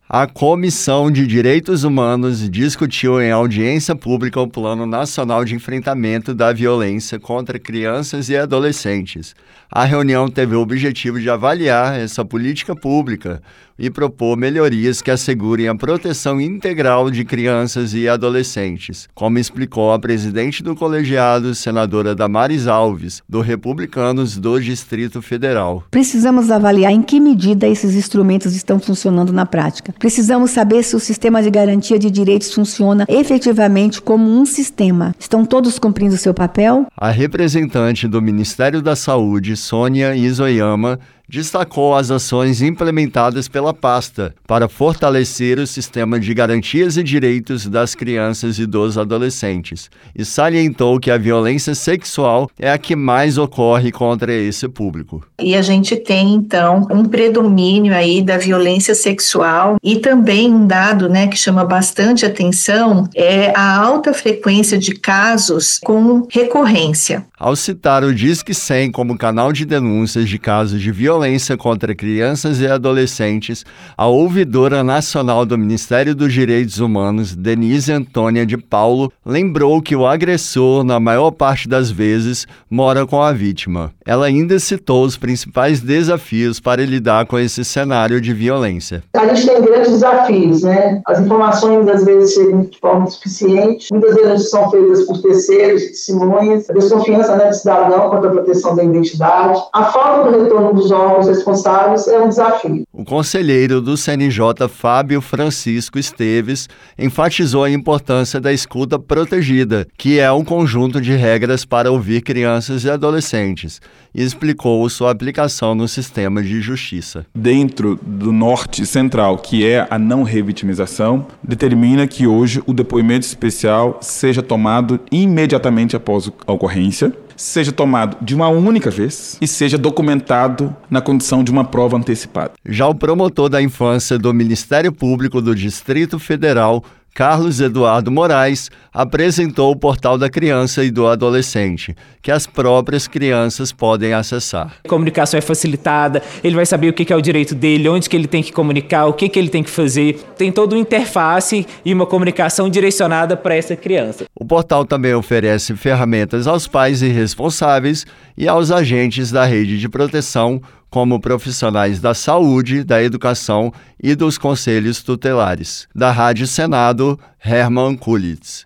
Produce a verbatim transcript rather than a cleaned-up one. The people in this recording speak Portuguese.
A Comissão de Direitos Humanos discutiu em audiência pública o Plano Nacional de Enfrentamento da Violência contra Crianças e Adolescentes. A reunião teve o objetivo de avaliar essa política pública e propor melhorias que assegurem a proteção integral de crianças e adolescentes, como explicou a presidente do colegiado, senadora Damares Alves, do Republicanos do Distrito Federal. Precisamos avaliar em que medida esses instrumentos estão funcionando na prática. Precisamos saber se o sistema de garantia de direitos funciona efetivamente como um sistema. Estão todos cumprindo seu papel? A representante do Ministério da Saúde, Sônia Isoyama, destacou as ações implementadas pela pasta para fortalecer o sistema de garantias e direitos das crianças e dos adolescentes e salientou que a violência sexual é a que mais ocorre contra esse público. E a gente tem, então, um predomínio aí da violência sexual e também um dado, né, que chama bastante atenção é a alta frequência de casos com recorrência. Ao citar o Disque cem como canal de denúncias de casos de violência Violência contra crianças e adolescentes, a ouvidora nacional do Ministério dos Direitos Humanos, Denise Antônia de Paulo, lembrou que o agressor, na maior parte das vezes, mora com a vítima. Ela ainda citou os principais desafios para lidar com esse cenário de violência. A gente tem grandes desafios, né? As informações às vezes chegam de forma insuficiente, muitas vezes são feitas por terceiros, testemunhas, a desconfiança, né, do cidadão quanto à proteção da identidade, a falta do retorno dos órgãos os responsáveis é um desafio. O conselheiro do C N J, Fábio Francisco Esteves, enfatizou a importância da escuta protegida, que é um conjunto de regras para ouvir crianças e adolescentes, e explicou sua aplicação no sistema de justiça. Dentro do norte central, que é a não revitimização, determina que hoje o depoimento especial seja tomado imediatamente após a ocorrência, seja tomado de uma única vez e seja documentado na condição de uma prova antecipada. Já o promotor da infância do Ministério Público do Distrito Federal, Carlos Eduardo Moraes, apresentou o Portal da Criança e do Adolescente, que as próprias crianças podem acessar. A comunicação é facilitada, ele vai saber o que é o direito dele, onde que ele tem que comunicar, o que que ele tem que fazer. Tem toda uma interface e uma comunicação direcionada para essa criança. O portal também oferece ferramentas aos pais e responsáveis e aos agentes da rede de proteção, como profissionais da saúde, da educação e dos conselhos tutelares. Da Rádio Senado, Herman Kulitz.